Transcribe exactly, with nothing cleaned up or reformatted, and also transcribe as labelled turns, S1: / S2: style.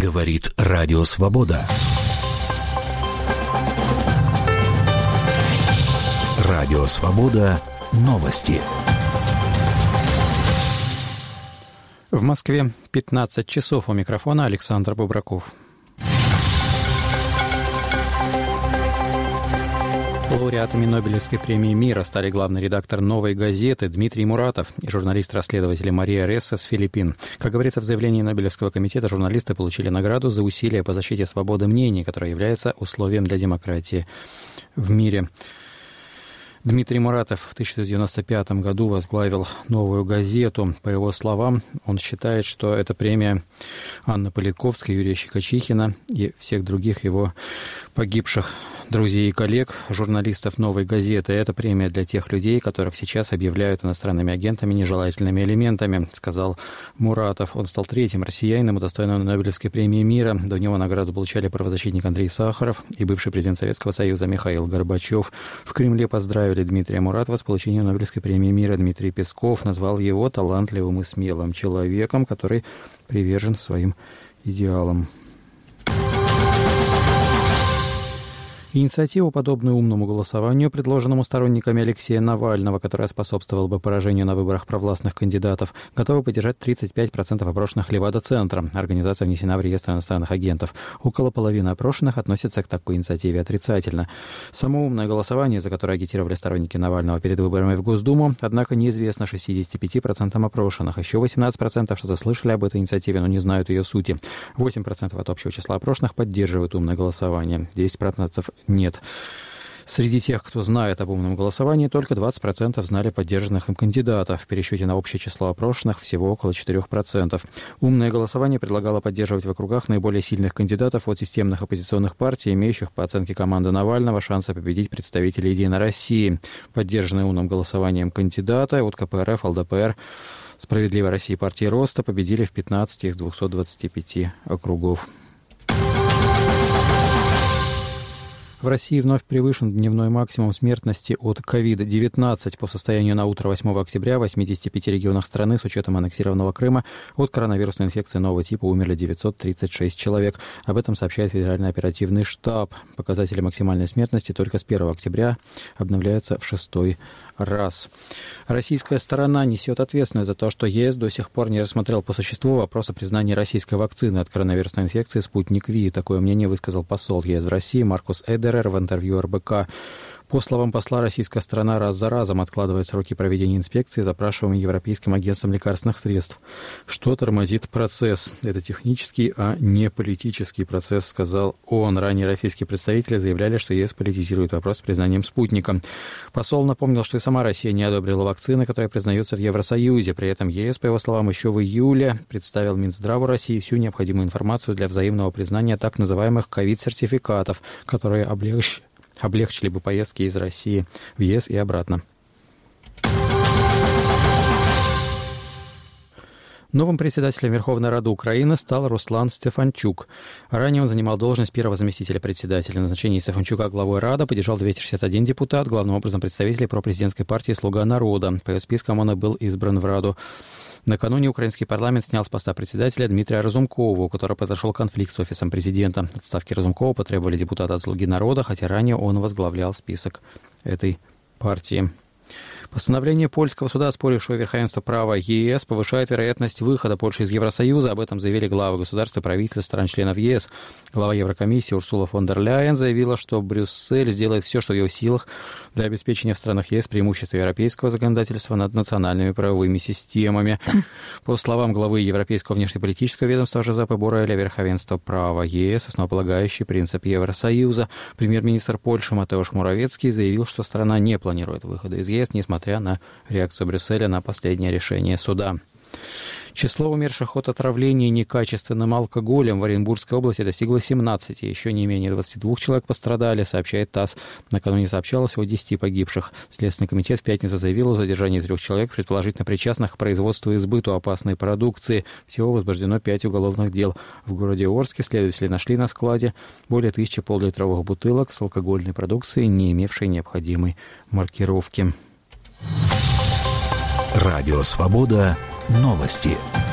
S1: Говорит Радио Свобода. Радио Свобода. Новости.
S2: В Москве пятнадцать часов. У микрофона Александр Бубраков. Лауреатами Нобелевской премии мира стали главный редактор «Новой газеты» Дмитрий Муратов и журналист-расследователь Мария Ресса с Филиппин. Как говорится в заявлении Нобелевского комитета, журналисты получили награду за усилия по защите свободы мнений, которая является условием для демократии в мире. Дмитрий Муратов в тысяча девятьсот девяносто пятом году возглавил «Новую газету». По его словам, он считает, что эта премия Анны Политковской, Юрия Щекочихина и всех других его погибших друзей и коллег, журналистов «Новой газеты». Это премия для тех людей, которых сейчас объявляют иностранными агентами, нежелательными элементами, сказал Муратов. Он стал третьим россиянином, удостоенным Нобелевской премии мира. До него награду получали правозащитник Андрей Сахаров и бывший президент Советского Союза Михаил Горбачев. В Кремле поздравили Дмитрия Муратова с получением Нобелевской премии мира. Дмитрий Песков назвал его талантливым и смелым человеком, который привержен своим идеалам. Инициативу, подобную умному голосованию, предложенному сторонниками Алексея Навального, которая способствовала бы поражению на выборах провластных кандидатов, готовы поддержать тридцать пять процентов опрошенных Левада-центра. Организация внесена в реестр иностранных агентов. Около половины опрошенных относятся к такой инициативе отрицательно. Само умное голосование, за которое агитировали сторонники Навального перед выборами в Госдуму, однако неизвестно шестьдесят пять процентов опрошенных. Еще восемнадцать процентов что-то слышали об этой инициативе, но не знают ее сути. восемь процентов от общего числа опрошенных поддерживают умное голосование. десять процентов нет. Среди тех, кто знает об умном голосовании, только двадцать процентов знали поддержанных им кандидатов. В пересчете на общее число опрошенных всего около четыре процента. Умное голосование предлагало поддерживать в округах наиболее сильных кандидатов от системных оппозиционных партий, имеющих, по оценке команды Навального, шансы победить представителей «Единой России». Поддержанные умным голосованием кандидаты от ка пэ эр эф, эл дэ пэ эр, «Справедливой России» и партии Роста победили в пятнадцати из двухсот двадцати пяти округов. В России вновь превышен дневной максимум смертности от ковид девятнадцать. По состоянию на утро восьмого октября в восьмидесяти пяти регионах страны с учетом аннексированного Крыма от коронавирусной инфекции нового типа умерли девятьсот тридцать шесть человек. Об этом сообщает Федеральный оперативный штаб. Показатели максимальной смертности только с первого октября обновляются в шестой раз. Российская сторона несет ответственность за то, что ЕС до сих пор не рассмотрел по существу вопрос о признании российской вакцины от коронавирусной инфекции «Спутник Ви». Такое мнение высказал посол ЕС в России Маркус Эдерер в интервью эр бэ ка. По словам посла, российская сторона раз за разом откладывает сроки проведения инспекции, запрашиваемые Европейским агентством лекарственных средств. Что тормозит процесс? Это технический, а не политический процесс, сказал он. Ранее российские представители заявляли, что ЕС политизирует вопрос с признанием спутника. Посол напомнил, что и сама Россия не одобрила вакцины, которые признаются в Евросоюзе. При этом ЕС, по его словам, еще в июле представил Минздраву России всю необходимую информацию для взаимного признания так называемых ковид-сертификатов, которые облегчат облегчили бы поездки из России в ЕС и обратно. Новым председателем Верховной Рады Украины стал Руслан Стефанчук. Ранее он занимал должность первого заместителя председателя. Назначение Стефанчука главой Рады поддержал двести шестьдесят один депутат, главным образом представителей пропрезидентской партии «Слуга народа». По ее спискам он и был избран в Раду. Накануне украинский парламент снял с поста председателя Дмитрия Разумкова, у которого произошел конфликт с офисом президента. Отставки Разумкова потребовали депутаты от «Слуги народа», хотя ранее он возглавлял список этой партии. Постановление польского суда, оспорившего верховенство права ЕС, повышает вероятность выхода Польши из Евросоюза. Об этом заявили главы государств и правительств стран-членов ЕС. Глава Еврокомиссии Урсула фон дер Ляйен заявила, что Брюссель сделает все, что в его силах для обеспечения в странах ЕС преимущества европейского законодательства над национальными правовыми системами. По словам главы Европейского внешнеполитического ведомства Жозепа Борреля, верховенство права ЕС – основополагающий принцип Евросоюза. Премьер-министр Польши Матеуш Моравецкий заявил, что страна не планирует выхода из ЕС, несмотря на реакцию Брюсселя на последнее решение суда. Число умерших от отравления некачественным алкоголем в Оренбургской области достигло семнадцати. Еще не менее двадцати двух человек пострадали, сообщает ТАСС. Накануне сообщалось о десяти погибших. Следственный комитет в пятницу заявил о задержании трех человек, предположительно причастных к производству и сбыту опасной продукции. Всего возбуждено пять уголовных дел. В городе Орске следователи нашли на складе более тысячи поллитровых бутылок с алкогольной продукцией, не имевшей необходимой маркировки.
S1: Радио Свобода. Новости.